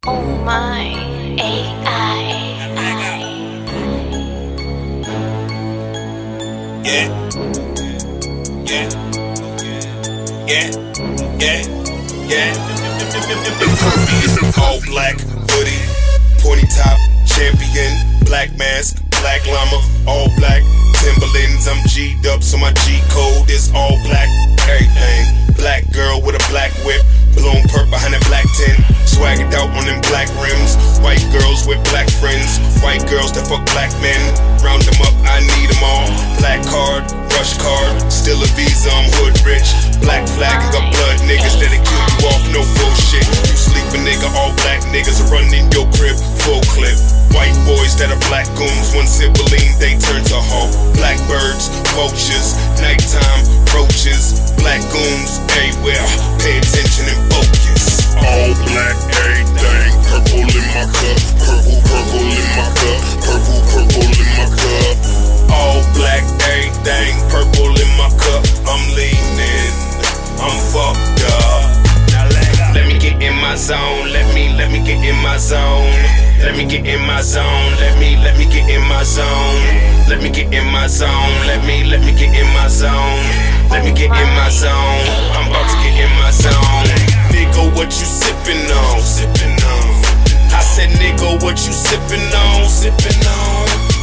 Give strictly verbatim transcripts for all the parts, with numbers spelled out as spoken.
Oh my A I. Yeah, yeah, yeah, yeah, yeah. The curvy is an all black hoodie, pointy top, champion, black mask, black llama, all black Timberlands. I'm G'd up, so my G code is all black. Everything, black girl with a black whip, blown purple behind a black tin, swagged out on them black rims. White girls with black friends, white girls that fuck black men. Round them up, I need them all. Black card, rush card, still a visa, I'm hood rich. Black flag, got blood niggas that'll kill you off, no bullshit. You sleepin' nigga, all black niggas are running your crib, full clip. White boys that are black goons, one sip of lean, they turn to hawk. Blackbirds, vultures, nighttime roaches, black goons everywhere. Pay attention and focus. All black, everything, purple in my cup, purple, purple in my cup, purple, purple in my cup. All black, everything, purple in my cup. I'm leaning, I'm fucked up. Let me get in my zone, let me, let me get in my zone. Let me get in my zone, let me, let me get in my zone. Let me get in my zone, let me, let me get in my zone. Let me get in my zone, I'm about to get in my zone. Nigga, what you sippin' on? Sippin' on. I said, nigga, what you sippin' on? Sippin' on.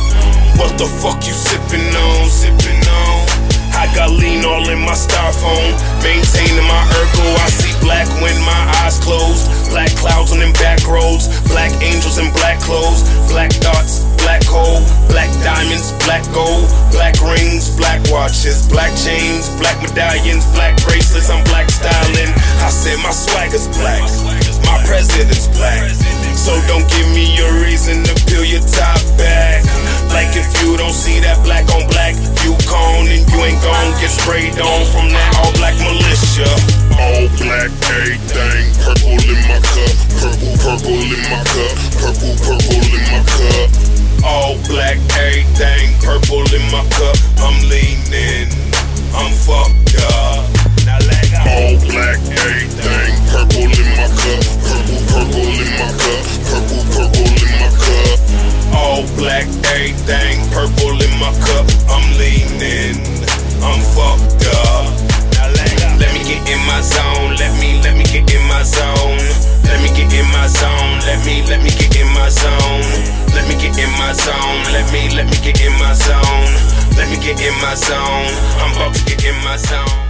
What the fuck you sippin' on? Sippin' on. I got lean all in my styrofoam, maintaining my ergo. I see black when my eyes closed. Black clouds on them back roads, black angels in black clothes, black dots, black coal, black diamonds, black gold, black rings, black watches, black chains, black medallions, black bracelets. I'm black styling. I said my swagger's black, my president's black. So don't give me a reason to peel your top back. Like if you don't see that black on black, you cone and you ain't gon' get sprayed on from that all black militia. All black, everything, purple in my cup, purple, purple in my cup, purple, purple in my cup. All black, everything, purple in my cup. I'm leaning, I'm fucked up. Now let go. All black, everything, purple in my cup, purple, purple in my cup, purple, purple in my cup. All black, everything, purple in my cup. I'm leaning, I'm fucked up. Now let go. Let me get in my zone, let me, let me get in my zone. Let me get in my zone, let me, let me get in my zone. Let me get in my zone, let me, let me get in my zone. Let me get in my zone, I'm about to get in my zone.